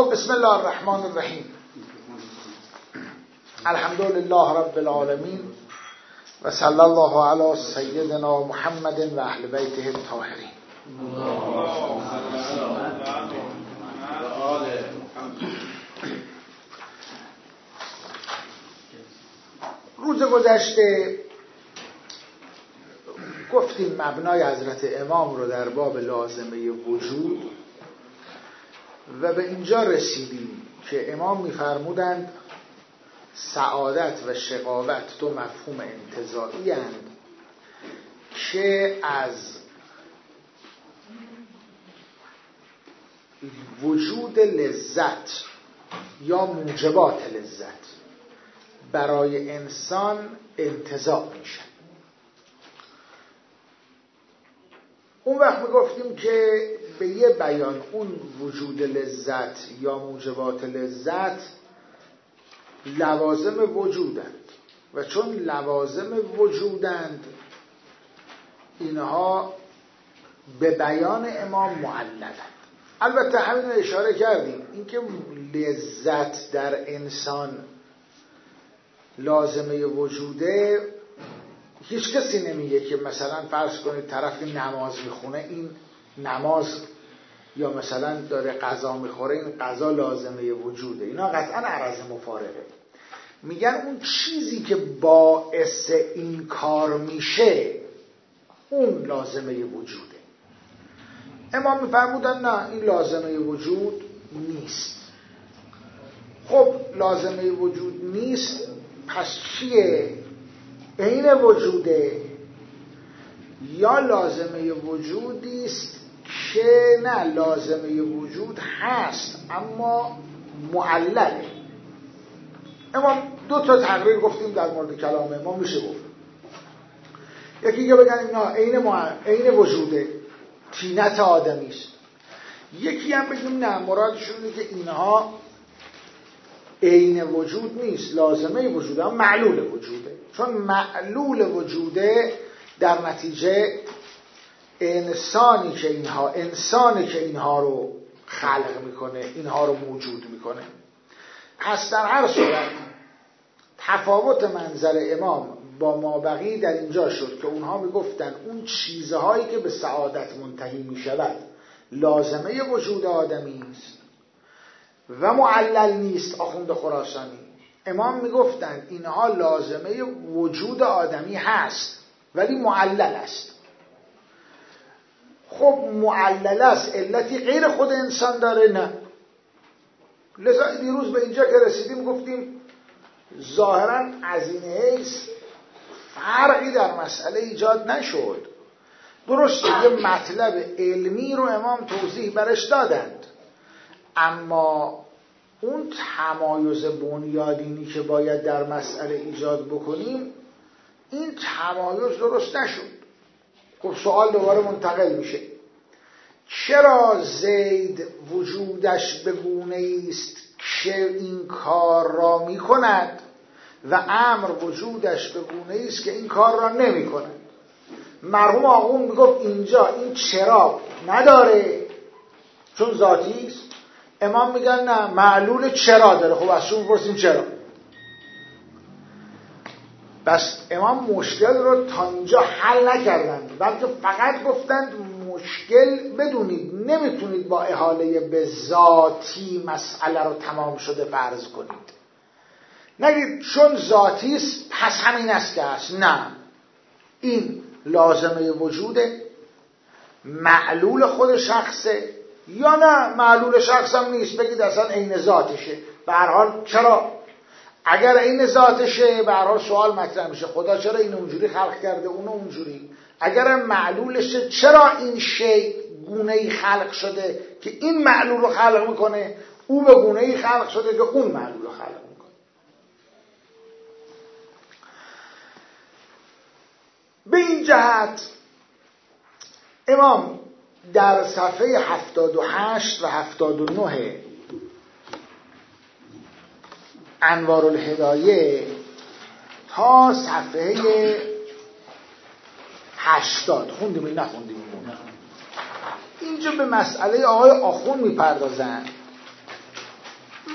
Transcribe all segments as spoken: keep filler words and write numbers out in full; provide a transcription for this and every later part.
خب بسم الله الرحمن الرحیم. الحمدلله رب العالمین و صلی الله علی سیدنا محمد و اهل بیته الطاهرین. روز گذشته گفتیم مبنای حضرت امام رو در باب لازمه وجود و به اینجا رسیدیم که امام می‌فرمودند سعادت و شقاوت دو مفهوم انتزاعی اند که از وجود لذت یا موجبات لذت برای انسان انتزاع میشن. اون وقت میگفتیم که به یه بیان اون وجود لذت یا موجبات لذت لوازم وجودند و چون لوازم وجودند اینها به بیان امام معللند. البته همین رو اشاره کردیم، اینکه لذت در انسان لازمه وجوده، هیچ کسی نمیگه که مثلا فرض کنید طرف نماز میخونه این نماز، یا مثلا داره غذا میخوره این غذا لازمه وجوده. اینا قطعا عرض مفارقه. میگن اون چیزی که باعث این کار میشه اون لازمه وجوده. امام میفرمودن نه، این لازمه وجود نیست. خب لازمه وجود نیست، پس چیه؟ عین وجوده یا لازمه وجودی است که نه لازمه وجود هست اما معلله. امام دو تا تقریر گفتیم در مورد کلام امام میشه گفت. یکی که بگن اینا عین مع... عین وجوده، طینت آدمی است. یکی هم بگیم نه، مرادشون اینه که اینها عین وجود نیست، لازمه وجوده، اما معلول وجوده. چون معلول وجوده در نتیجه انسانی که اینها انسانی که اینها رو خلق میکنه، اینها رو موجود میکنه. پس در هر صورت تفاوت منظر امام با مابقی در اینجا شد که اونها میگفتن اون چیزهایی که به سعادت منتهی میشود لازمه وجود آدمی است و معلل نیست. آخوند خراسانی امام میگفتن اینها لازمه وجود آدمی هست ولی معلل است. خب معلل است، علتی غیر خود انسان داره؟ نه. لذا دیروز به اینجا که رسیدیم گفتیم ظاهرا از این حیث فرقی در مسئله ایجاد نشد. درسته یه مطلب علمی رو امام توضیح برش دادند، اما اون تمایز بنیادینی که باید در مسئله ایجاد بکنیم این تمایز درست نشد. خب سوال دوباره منتقل میشه، چرا زید وجودش به گونه‌ای است که این کار را میکند و امر وجودش به گونه‌ای است که این کار را نمیکند؟ مرحوم آقون میگفت اینجا این چرا نداره چون ذاتی است. امام میگن نه، معلول چرا داره. خب از شما بپرسیم چرا؟ بس امام مشکل رو تا اینجا حل نکردند، بلکه فقط گفتند مشکل بدونید نمیتونید با احاله به ذاتی مسئله رو تمام شده فرض کنید. نگید چون ذاتی است پس همین است که هست. نه، این لازمه وجوده، معلول خود شخصه، یا نه معلول شخص هم نیست، بگید اصلا عین ذاتشه. به هر حال چرا؟ اگر عین ذاتشه به هر حال سوال مطرح میشه خدا چرا این اونجوری خلق کرده اونو اونجوری؟ اگر معلولشه چرا این شی گونه‌ای خلق شده که این معلول رو خلق میکنه، او به گونه‌ای خلق شده که اون معلول رو خلق میکنه؟ به این جهت امام در صفحه هفتاد و هشت و هفتاد و نه انوار الهدایه تا صفحه هشتاد خوندیم این نخوندیم اینجا به مسئله آقای آخون میپردازن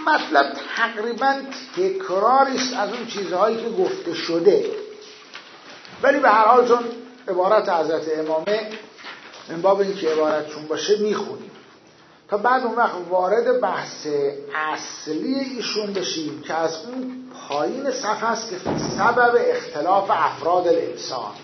مطلب تقریبا تکراری است از اون چیزهایی که گفته شده، ولی به هر حال چون عبارت حضرت امامه من باب این که عبارتشون باشه میخونیم تا بعد اون وقت وارد بحث اصلی ایشون بشیم که از اون پایین صفحه است که سبب اختلاف افراد الانسان.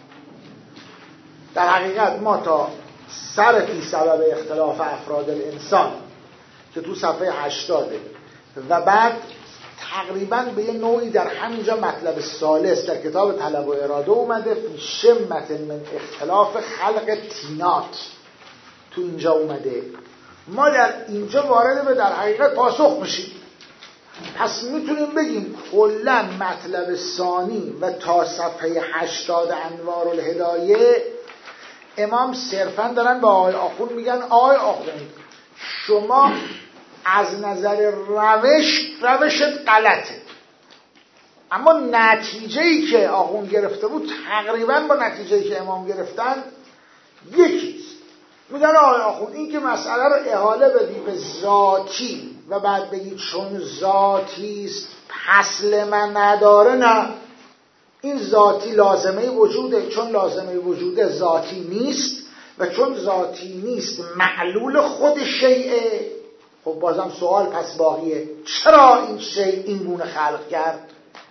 در حقیقت ما تا سر فی سبب اختلاف افراد الانسان که تو صفحه هشتاده و بعد تقریبا به یه نوعی در همینجا مطلب ثالث در کتاب طلب و اراده اومده، فی شمة من اختلاف خلق تینات تو اینجا اومده. ما در اینجا وارد به در حقیقت پاسخ میشیم. پس میتونیم بگیم کلا مطلب ثانی و تا صفحه هشتاد انوار الهدایه امام صرفا دارن به آقای آخوند میگن آقای آخوند شما از نظر روش روشت غلطه، اما نتیجه‌ای که آخوند گرفته بود تقریبا با نتیجه‌ای که امام گرفتن یکیست. میگن آقای آخوند این که مسئله رو احاله بدی به ذاتی و بعد بگید چون ذاتیست پس من نداره، نه، این ذاتی لازمه وجوده، چون لازمه وجوده ذاتی نیست و چون ذاتی نیست معلول خود شیئه. خب بازم سوال پس باقیه چرا این شیء این گونه خلق کرد؟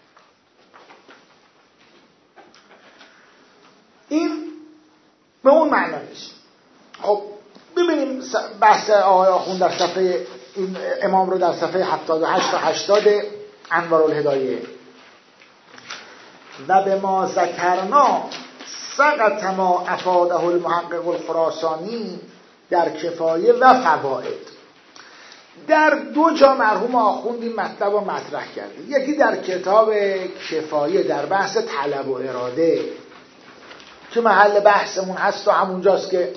این به اون معنا نیست. خب ببینیم بحث آقای آخوند در صفحه این امام رو در صفحه هفتاد و هشت تا هشتاد انوار الهدایه. و به ما ذکرنا سقط ما افاده المحقق الخراسانی در کفایه و فوائد. در دو جا مرحوم آخوند این مطلب رو مطرح کرده، یکی در کتاب کفایه در بحث طلب و اراده که محل بحثمون هست و همونجاست که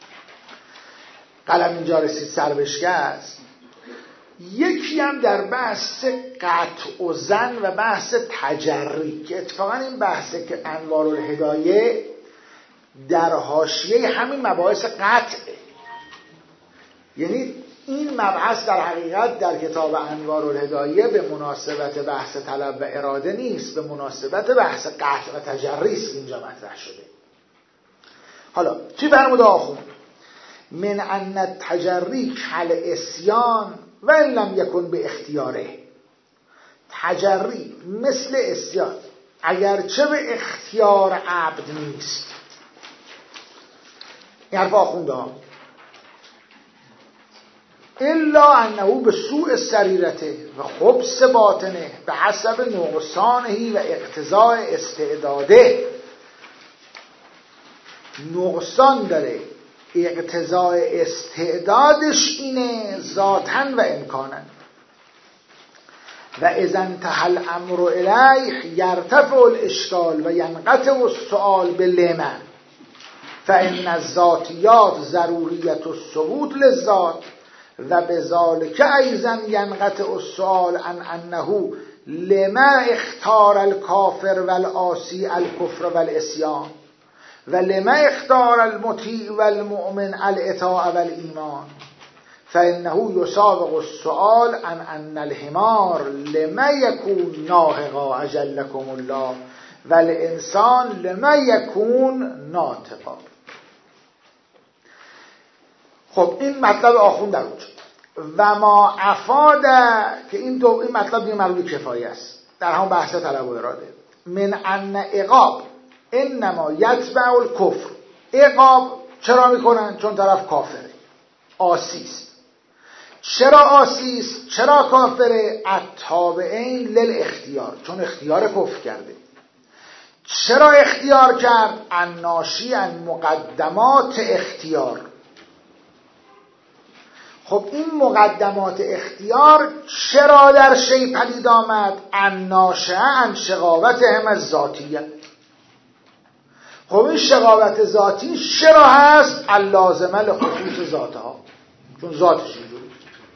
قلم اینجا رسید سر بشکست، یکی هم در بحث قطع و زن و بحث تجری که اتفاقا این بحثه که انوار الهدایه در حاشیه همین مباحث قطعه. یعنی این مبحث در حقیقت در کتاب انوار الهدایه به مناسبت بحث طلب و اراده نیست، به مناسبت بحث قطع و تجری است اینجا مطرح شده. حالا چی فرموده آخوند؟ من ان التجری کل اسیان و ان لم یکن به اختیاره. تجری مثل اسیان اگرچه به اختیار عبد نیست. این حرف آخونده ها. الا انه به سوء سریرته و خبث باطنه به حسب نقصانهی و اقتضاء استعداده. نقصان داره، اقتضاء استعدادش اینه ذاتاً و امکاناً. و اذا انتهى الامر الیه یرتفع الاشکال و ینقطع السؤال باللمن فان الذاتیات ضروریت الثبوت للذات و بذلك ایضا ینقطع السؤال عن انه لما اختار الکافر والعاصی الکفر والعصیان و لما اختار المطیع والمؤمن الاطاعة والایمان فانه یسابق السؤال عن ان الحمار لما یکون ناهقا اجلکم الله والانسان لما یکون ناطقا. خب این مطلب آخوند در اونجا. و ما افاده که این دو این مطلب دیگه مربوط کفایه است در همون بحث طلب و اراده. من ان عقاب انما یتبع الکفر. عقاب چرا میکنن؟ چون طرف کافره، آسیست. چرا آسیست؟ چرا کافره؟ التابعین للاختیار، چون اختیار کفر کرده. چرا اختیار کرد؟ الناشی عن مقدمات اختیار. خب این مقدمات اختیار چرا در شی پدید آمد؟ الناشئه عن شقاوتهم الذاتیه. خب این شقاوت ذاتی چرا هست؟ اللازمه لخصوص ذاتها، چون ذاتش اینجوری.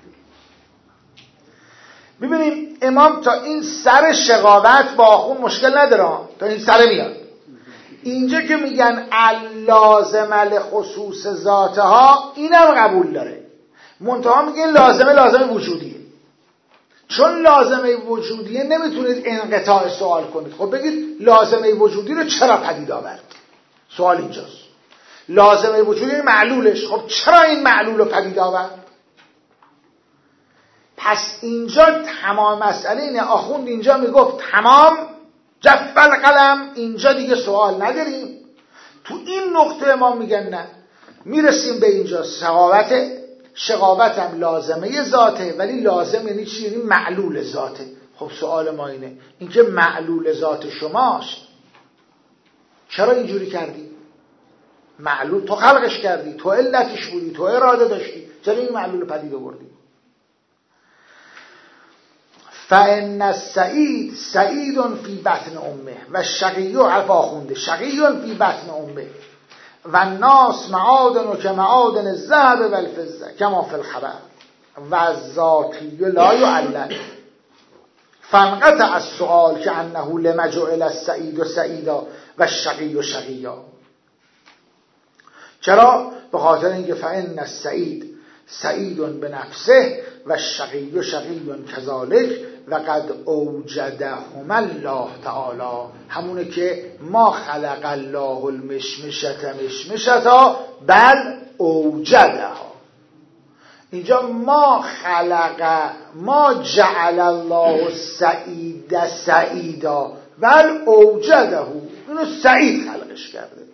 ببینیم امام تا این سر شقاوت با آخوند مشکل نداره، تا این سر میاد. اینجا که میگن اللازمه لخصوص ذاتها اینم قبول داره، منتها میگه لازمه لازمه وجودیه. چون لازمه وجودیه نمیتونید انقطاع سوال کنید. خب بگید لازمه وجودی رو چرا پدید آورد؟ سوال اینجاست. لازمه وجودی معلولش، خب چرا این معلول رو پدید آورد؟ پس اینجا تمام مسئله اینه. آخوند اینجا میگفت تمام جف القلم، اینجا دیگه سوال نداریم. تو این نقطه ما میگن نه، میرسیم به اینجا شقاوت شقاوت هم لازمه ذاته، ولی لازم یعنی چی؟ یعنی معلول ذاته. خب سوال ما اینه، اینکه معلول ذات شماست چرا اینجوری کردی؟ معلول تو خلقش کردی، تو علتش بودی، تو اراده داشتی، چرا این معلول پدید آوردی؟ فان السعید سعید فی بطن امه و شقی عفا خونده شقی فی بطن امه و الناس معادن که معادن الذهب والفضه کما فی الخبر و الذاتی لا یعلل فانقطع السؤال که انه لما جعل السعید سعیدا و الشقی شقیا. چرا؟ به خاطر اینکه فان السعید سعید بنفسه و الشقی شقی کذالک و قد اوجدهما الله تعالی، همونه که ما خلق الله المشمشت مشمشتا بل اوجدها. اینجا ما خلق ما جعل الله السعید سعیدا بل اوجده، اینو سعید خلقش کرده.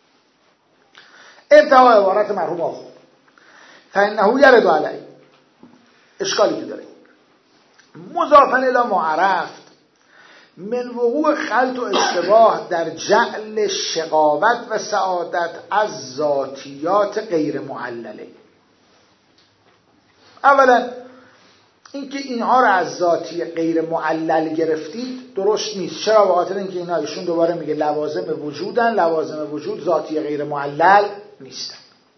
انتها عبارت مرحوم آخوند فانه یرد علی، اشکالی که داره مضافاً الی ما عرفت من وقوع خلط و اشتباه در جعل شقاوت و سعادت از ذاتیات غیر معلله. اولا اینکه اینها رو از ذاتی غیر معلل گرفتید درست نیست. چرا؟ به خاطر اینکه اینا ایشون دوباره میگه لوازم وجودن، لوازم وجود ذاتی غیر معلل نیستن.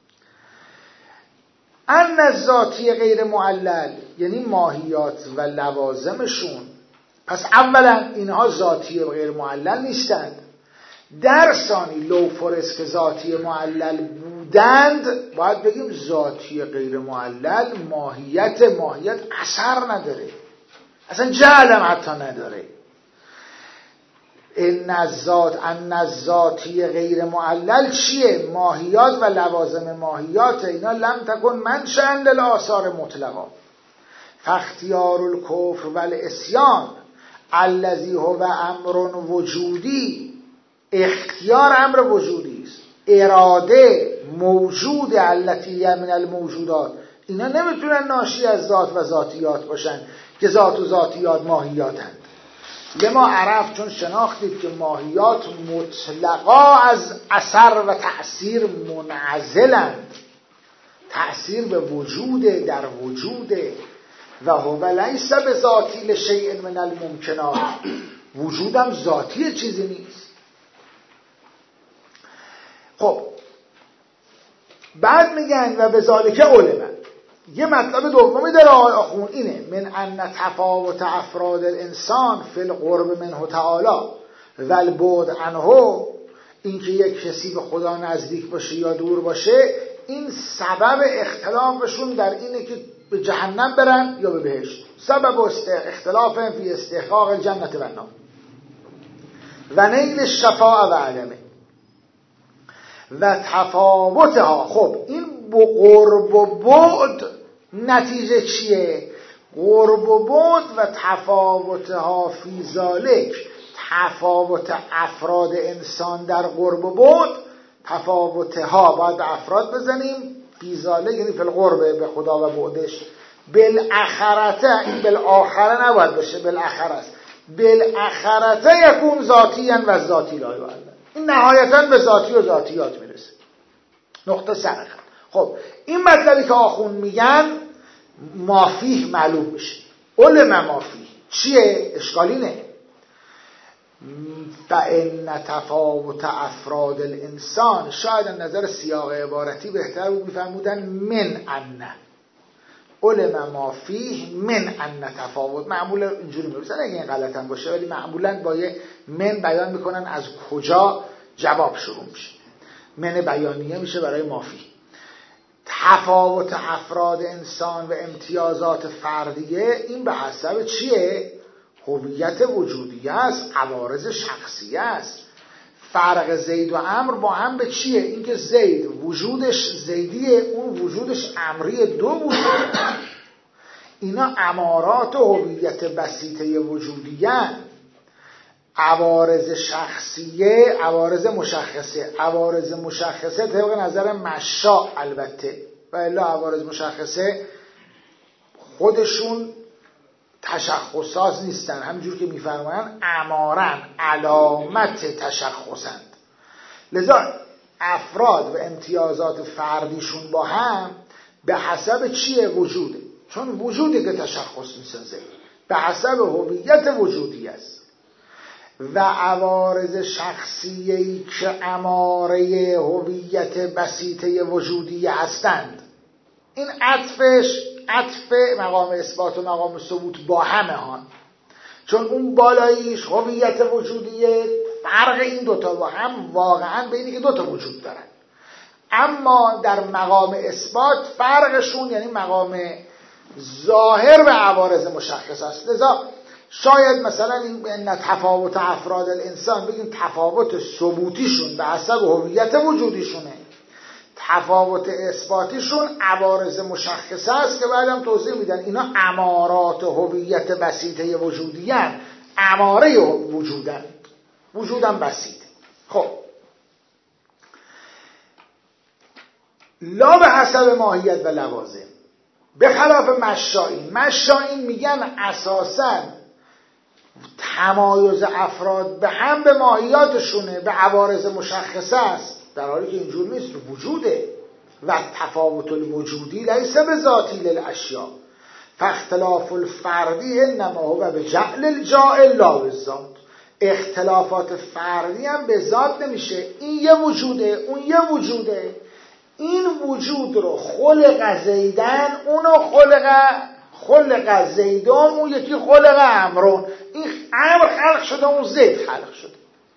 ان ذاتی غیر معلل یعنی ماهیات و لوازمشون. پس اولا اینها ذاتی غیر معلل نیستند. در ثانی لو فرض که ذاتی معلل بودند باید بگیم ذاتی غیر معلل ماهیت ماهیت اثر نداره، اصلا جعلم حتی نداره. ان الذات ان الذاتی غیر معلل چیه؟ ماهیات و لوازم ماهیات. اینا لم تکن منشأ للآثار مطلقا فاختیار الکفر والعصیان الذی هو امر وجودی. اختیار امر وجودی است، اراده موجود التي من الموجودات. اینا نمیتونن ناشی از ذات و ذاتیات باشن که ذات و ذاتیات ماهیاتند. لما عرف، چون شناختید که ماهیات مطلقا از اثر و تأثیر منعزلند. تأثیر به وجود در وجود و هو لیس بذاتی لشیء من الممکنات. وجودم ذاتی چیزی نیست. خب بعد میگن و بذالک علما. یه مطلب دومی داره آقای آخوند اینه من ان تفاوت افراد الانسان فی القرب منه تعالی و البعد عنه، اینکه یک کسی به خدا نزدیک باشه یا دور باشه این سبب اختلافشون در اینه که به جهنم برن یا به بهشت. سبب اختلاف فی استحقاق الجنت و النار و نیل الشفاعة و عدمه و تفاوتها. خب این با قرب و بعد نتیجه چیه؟ قرب و بعد و تفاوتها فی ذالک، تفاوت افراد انسان در قرب و بعد. تفاوتها باید افراد بزنیم، فی ذالک یعنی فی القرب به خدا و بعدش. بالاخرته، این بالاخره نباید بشه، بالاخره است. بالاخرته یکون ذاتیاً و ذاتی لا یعلم. این نهایتاً به ذاتی و ذاتیات میرسه. نقطه سرخ. خب این مطلبی که آخوند میگن مافیه معلوم میشه. علم مافیه چیه؟ اشکالینه. فإن تفاوت افراد الانسان، شاید از نظر سیاق عبارتی بهتر بود میفرمودن من ان علم مافیه من ان تفاوت. معمولا اینجوری میگن، اگه این غلط هم باشه ولی معمولا با یه من بیان میکنن از کجا جواب شروع میشه. من بیانیه میشه برای مافی. تفاوت افراد انسان و امتیازات فردیه این به حسب چیه؟ هویت وجودیه است، عوارض شخصیه است. فرق زید و عمرو با هم به چیه؟ اینکه زید وجودش زیدیه، اون وجودش عمری، دو وجود. اینا امارات و هویت بسیطه وجودیه. عوارض شخصیه، عوارض مشخصه. عوارض مشخصه طبق نظر مشاء البته، و الا عوارض مشخصه خودشون تشخصات نیستن، همینجور که میفرمایند امارن، علامت تشخصند. لذا افراد و امتیازات فردیشون با هم به حسب چیه؟ وجوده، چون وجودی که تشخص میسازه، به حسب هویت وجودی است. و عوارض شخصیه‌ای که اماره هویت بسیطه وجودی هستند، این عطفش عطف مقام اثبات و مقام ثبوت با همه ها، چون اون بالاییش هویت وجودیه، فرق این دوتا با هم واقعا به اینه که دوتا وجود دارن. اما در مقام اثبات فرقشون یعنی مقام ظاهر به عوارض مشخص است. لذا شاید مثلا این تفاوت افراد الانسان بگیم تفاوت ثبوتیشون به حسب هویت وجودیشونه، تفاوت اثباتیشون عوارض مشخصه است که بعدم توضیح میدن اینا امارات هویت بسیطه وجودیان، اماره وجودن، وجودن بسیط. خب لا به حسب ماهیت و لوازم، به خلاف مشائین. مشائین میگن اساساً تمایز افراد به هم به ماهیاتشونه، به عوارض مشخصه است، در حالی که اینجور نیست، وجوده. و تفاوت الوجودی لیس به ذاتی للاشیاء فاختلاف الفردی انما هو به جعل الجاعل لا بالذات. اختلافات فردی هم به ذات نمیشه، این یه وجوده اون یه وجوده، این وجود رو خلق زیدن، اونو خلق خلق زیدان، اون یکی خلق امرون. این امر خلق شده اون زید خلق شده،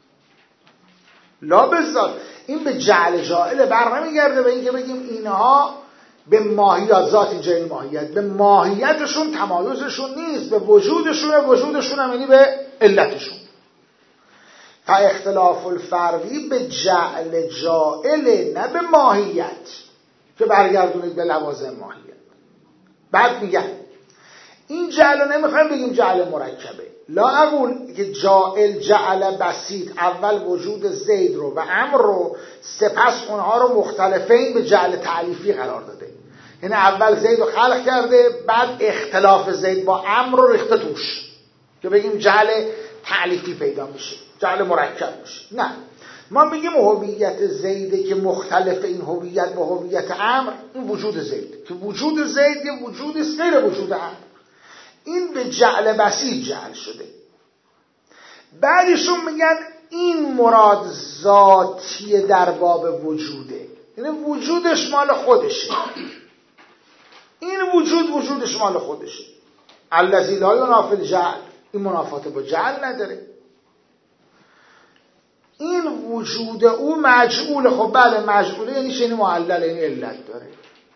لا بالذات. این به جعل جاعل بر نمیگرده به اینکه بگیم اینها به ماهیت، ذات اینجا این ماهیت، به ماهیتشون تمایزشون نیست، به وجودشون، وجودشون هم یعنی به علتشون. فاختلاف الفردی به جعل جاعل، نه به ماهیت که برگردونید به لوازم ماهیت. بعد میگن این جعل نمیخوایم بگیم جعل مرکبه، لا اقول که جاعل جعل بسیط اول وجود زید رو و امر رو، سپس اونها رو مختلفین به جعل تعلیفی قرار داده. یعنی اول زید رو خلق کرده، بعد اختلاف زید با امر رو ریخته توش که بگیم جعل تعلیفی پیدا میشه، جعل مرکب میشه. نه، ما میگیم هویت زیده که مختلف این هویت با هویت امر، این وجود زید که وجود زید یه وجودی است غیر وجود امر، این به جعل بسیط جعل شده. بعدشون میگن این مراد ذاتی در باب وجوده، یعنی وجودش مال خودشه، این وجود وجودش مال خودشه. الذی لا ینافی الجعل، این منافات با جعل نداره. این وجود او مجعول، خب بله مجعوله یعنی شنی معلل، یعنی علت داره.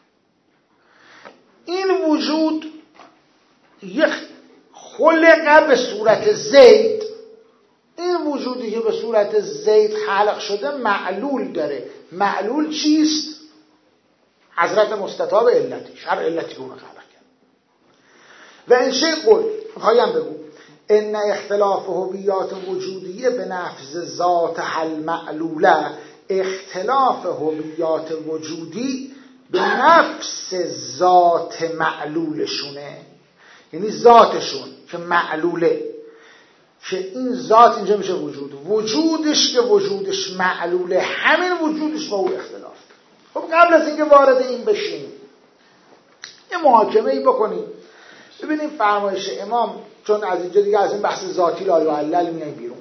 این وجود یک خلقه به صورت زید، این وجودی که به صورت زید خلق شده معلول داره. معلول چیست؟ حضرت مستطاب علتی، شر علتی که اون خلق کرد. و این شیء قول خواهیم بگو ان اختلاف هویات وجودیه به نفس ذات حل معلوله، اختلاف هویات وجودی به نفس ذات معلولشونه، یعنی ذاتشون که معلوله، که این ذات اینجا میشه وجود، وجودش که وجودش معلوله، همین وجودش با او اختلاف. خب قبل از اینکه وارد این بشیم یه محاکمه ای بکنیم، ببینیم فرمایش امام، چون از اینجا دیگه از این بحث ذاتی لا یعلل میایم بیرون.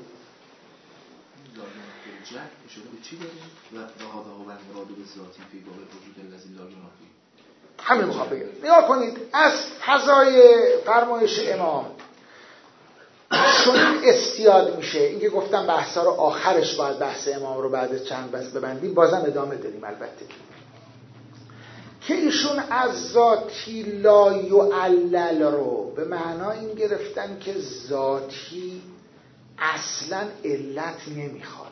همین میخوام بگم. نگاه کنید از فضای فرمایش امام چون استیاد میشه، اینکه گفتم بحثا رو آخرش باید بحث امام رو بعد چند بحث ببندیم، بازم ادامه داریم البته، که ایشون از ذاتی لا یعلل رو به معنای این گرفتن که ذاتی اصلا علت نمیخواد.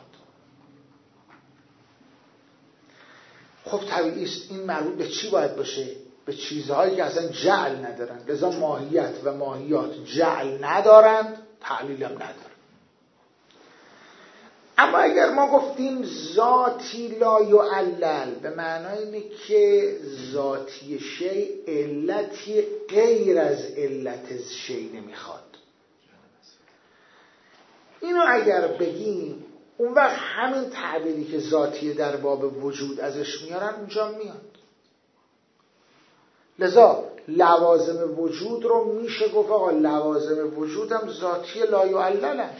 خب طبیعی است این مربوط به چی باید باشه؟ به چیزهایی که اصلا جعل ندارند. لذا ماهیت و ماهیات جعل ندارند، تعلیل هم ندارند. اما اگر ما گفتیم ذاتی لا یعلل، به معنای اینه که ذاتی شی علتی غیر از علت شی نمیخواد. اینو اگر بگیم اون وقت همین تعبیری که ذاتی در باب وجود ازش میارن اونجا میاد. لذا لوازم وجود رو میشه گفت آقا لوازم وجود هم ذاتی لا یعللن.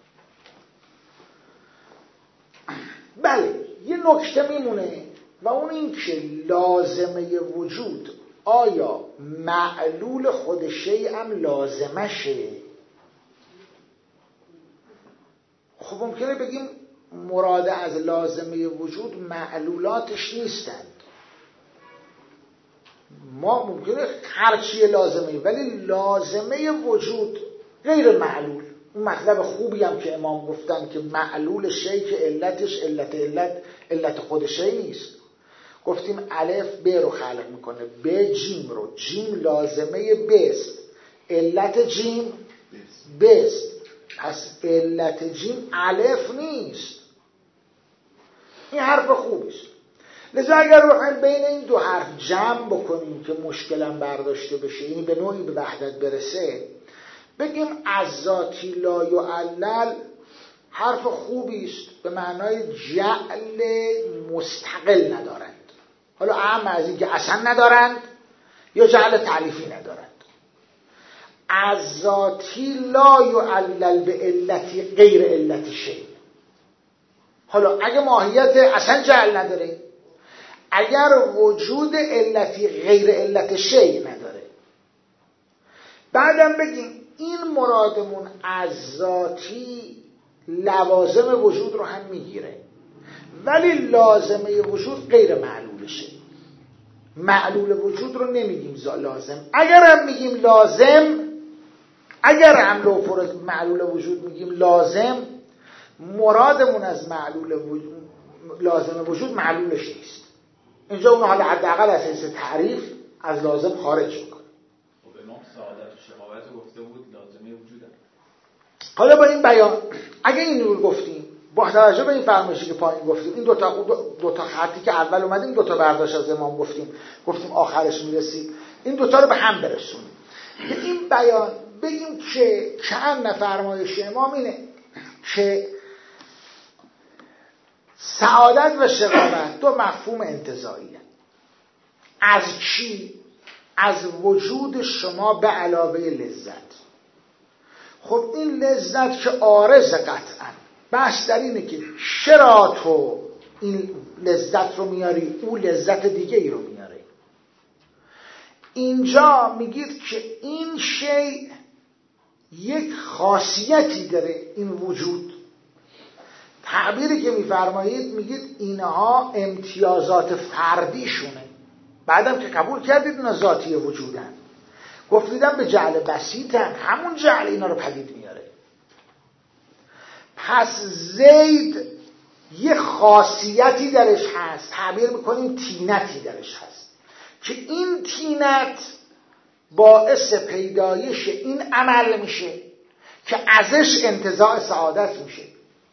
بله یه نکته میمونه و اون این که لازمه وجود آیا معلول خود شیء هم لازمشه؟ خب ممکنه بگیم مراد از لازمه وجود معلولاتش نیستند. ما ممکنه هرچی لازمه ولی لازمه وجود غیر معلول. اون مطلب خوبی هم که امام گفتن که معلول شی که علتش علت علت علت خود شی نیست. گفتیم الف ب رو خلق میکنه، ب جیم رو، جیم لازمه بست، علت جیم بست، پس علت جیم الف نیست. این حرف خوبیست. لذا اگر بخوایم بین این دو حرف جمع بکنیم که مشکلم برداشته بشه، این به نوعی به وحدت برسه، بگیم از ذاتی لا یعلل حرف خوبی است به معنای جعل مستقل ندارند. حالا اهم از این که اصلا ندارند یا جعل تعلیفی ندارند. از ذاتی لا یعلل به علتی غیر علت شی. حالا اگه ماهیت اصلا جعل نداره، اگر وجود علتی غیر علت شی نداره، بعدم بگیم این مرادمون از ذاتی لوازم وجود رو هم میگیره ولی لازمه وجود غیر معلولشه. معلول وجود رو نمیگیم لازم. اگر هم میگیم لازم، اگر هم لو فرض معلول وجود میگیم لازم، مرادمون از معلول وجود لازم وجود معلولش نیست. اینجا اون حالا حداقل از حیث تعریف از لازم خارج میکنه. خب امام سعادت و شقاوت گفته بود لازمه وجوده. حالا با این بیان اگه این رو گفتیم با توجه به این فرمایشی که پایین گفتیم، این دو تا دو تا خطی که اول اومدیم دو تا برداشت از امام گفتیم گفتیم آخرش میرسیم، این دو تا رو به هم برسونیم. به این بیان بگیم که چند فرمایش امام اینه که سعادت و شقاوت دو مفهوم انتزاعی هست. از چی؟ از وجود شما به علاوه لذت. خب این لذت که عارض قطعا، بحث در اینه که چرا تو این لذت رو میاری او لذت دیگه ای رو میاره. اینجا میگید که این شی یک خاصیتی داره، این وجود. تعبیری که میفرمایید میگید اینها امتیازات فردیشونه. بعدم که قبول کردید اینا ذاتی وجودن، گفتیدم به جعل بسیطن، همون جعل اینا رو پدید میاره. پس زید یه خاصیتی درش هست، تعبیر میکنیم تینتی درش هست که این تینت باعث پیدایش این عمل میشه که ازش انتزاع سعادت میشه.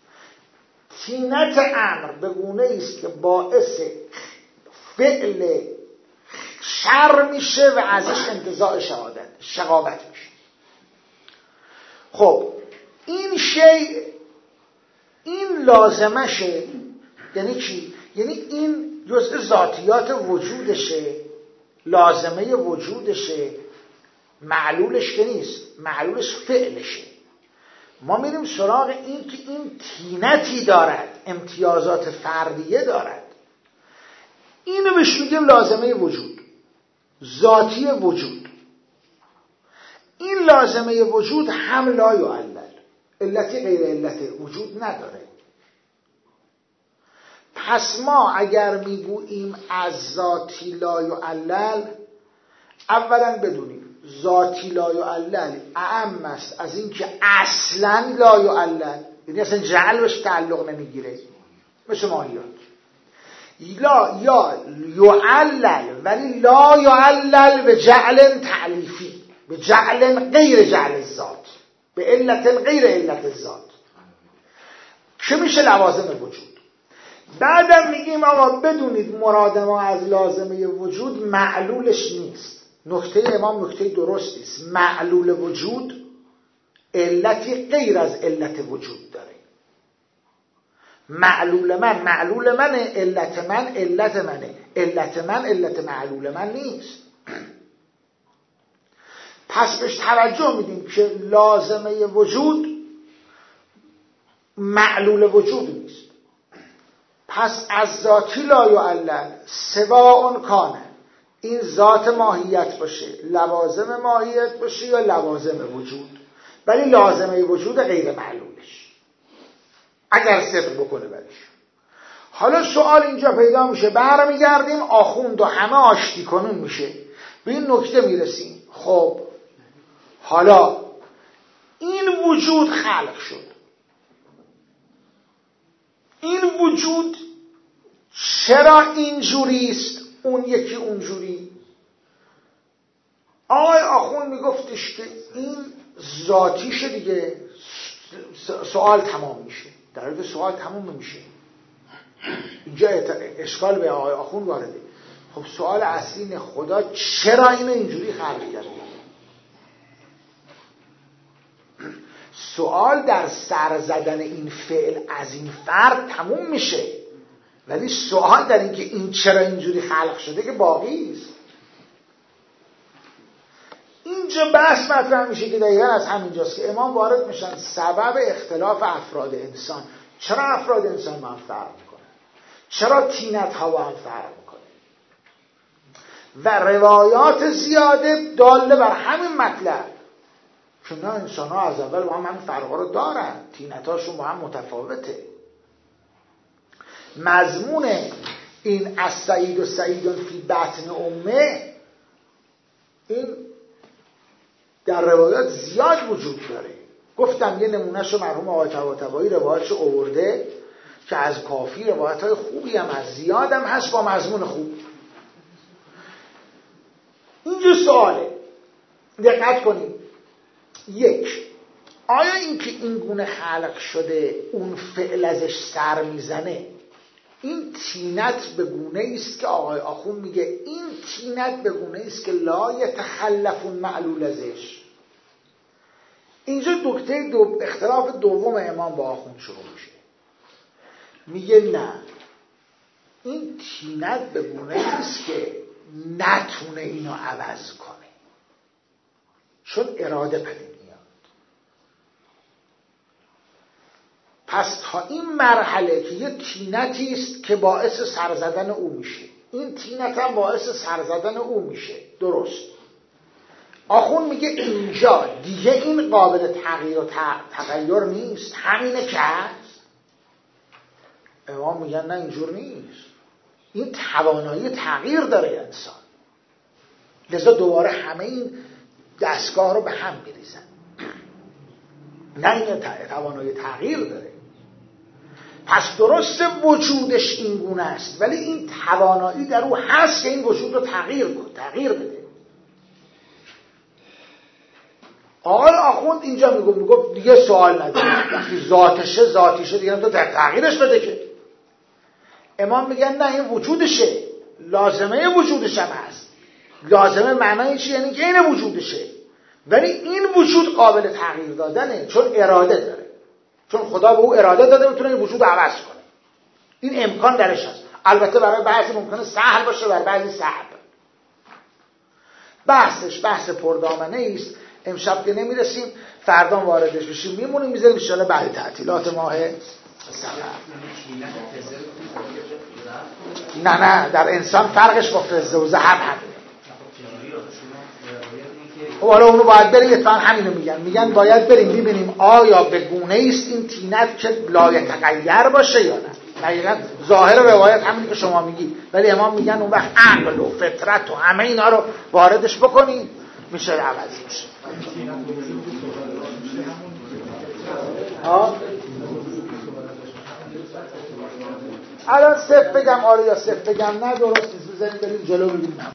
تینت امر به گونه است که باعث فعل شر میشه و ازش انتزاع شهادت شقاوت میشه. خب این شی این لازمشه، یعنی چی؟ یعنی این جزء ذاتیات وجودشه، لازمه وجودشه، معلولش که نیست، معلولش فعلشه. ما میریم سراغ این که این تینتی دارد، امتیازات فردیه دارد، اینو بهش میگیم لازمه وجود، ذاتی وجود. این لازمه وجود هم لا یعلل، علتی غیر علت وجود نداره. پس ما اگر میگوییم از ذاتی لا یعلل، اولا بدونیم ذاتی لا یعلل اعم است از این که اصلا لا یعلل، یعنی اصلا جعل بهش تعلق نمیگیره مثل ماهیات. لا یا یعلل ولی لا یعلل به جعل تعلیفی، به جعل غیر جعل الذات، به علت غیر علت الذات که میشه لوازم وجود. بعدم میگیم آقا بدونید مراد ما از لازمه وجود معلولش نیست. نکته امام نکته درستی است. معلول وجود علتی غیر از علت وجود داره. معلول من معلول من، علت من علت منه، علت من علت معلول من نیست. پس بهش توجه میدیم که لازمه وجود معلول وجود نیست. پس از ذاتی لا یعلل سواء کانه، این ذات ماهیت باشه، لوازم ماهیت باشه یا لوازم وجود، ولی لازمه وجود غیر معلولش اگر صدق بکنه برش. حالا سوال اینجا پیدا میشه، برمیگردیم آخوند و همه آشتی کنون میشه، به این نکته میرسیم خب حالا این وجود خلق شد، این وجود چرا اینجوری است اون یکی اونجوری؟ آقای آخوند میگفتش که این ذاتیشه دیگه. سوال تمام میشه، در حالی که سوال تمام نمیشه. اینجا اشکال به آقای آخوند وارده. خب سوال اصلی اینه خدا چرا اینو اینجوری خلق کرده؟ سوال در سر زدن این فعل از این فرد تموم میشه، ولی سوال در این که این چرا اینجوری خلق شده که باقی است. اینجا بحث مطرح میشه که دقیقاً از همینجاست که امام وارد میشن سبب اختلاف افراد انسان. چرا افراد انسان با هم فرق میکنه؟ چرا تینت ها با هم فرق میکنه؟ و روایات زیاده داله بر همین مطلب که نه انسان ها از اول با هم همین فرقا رو دارن، تینت هاشون با هم متفاوته. مضمون این از سعید و سعیدون فی بطن امه این در روایات زیاد وجود داره. گفتم یه نمونهشو مرحوم آقای طباطبایی روایتشو آورده که از کافی روایت های خوبی هم از زیاد هم هست با مضمون خوب. اینجا سواله، دقت کنیم. یک، آیا این که این گونه خلق شده اون فعل ازش سر میزنه، این تینت به گونه است که آقای آخوند میگه این تینت به گونه است که لا یتخلفون معلول ازش. اینجا نکته دو اختلاف دوم امام با آخوند شروع میشه. میگه نه، این تینت به گونه است که نتونه اینو عوض کنه، چون اراده پدید میاد. پس تا این مرحله که یه تینتی است که باعث سر زدن او میشه، این تینت هم باعث سر زدن او میشه، درست. آخوند میگه اینجا دیگه این قابل تغییر و تغییر نیست، همینه که هست. امام میگن نه اینجور نیست، این توانایی تغییر داره انسان، لذا دوباره همه این دستگاه رو به هم میریزن. نه این توانایی تغییر داره. پس درست وجودش این گونه است، ولی این توانایی در او هست که این وجود رو تغییر کنه، تغییر بده. آقای آخوند اینجا میگفت میگفت دیگه سوال نداره، وقتی ذاتشه ذاتیشه دیگه تو تغییرش بده که. امام میگن نه این وجودشه، لازمه وجودش هم هست. لازمه معنی چی؟ یعنی که این وجودشه، ولی این وجود قابل تغییر دادنه چون اراده داره، چون خدا به او اراده داده میتونه این وجود رو عوض کنه. این امکان درش هست. البته برای بعضی ممکنه سهل باشه، برای بعضی صعب. بحثش بحث پردامنه است. امشب که نمیرسیم، فردا واردش بشیم، میمونیم میذاریم ان شاءالله بعد تعطیلات ماه سفر. نه نه در انسان فرقش با فزه و ذهب همینه. خب حالا اونو باید بریم، اتفاقا همینو میگن میگن باید بریم ببینیم آیا به گونه است این تینت که لا یتغیر باشه یا نه. دقیقاً ظاهر روایت همینی که شما میگی، ولی امام میگن اون وقت عقل و فطرت و همه اینا رو واردش بکنی میشه عوض میشه. ها الان صفر بگم آره یا صفر بگم نه درست نیست، بزنیم بریم جلو ببینیم.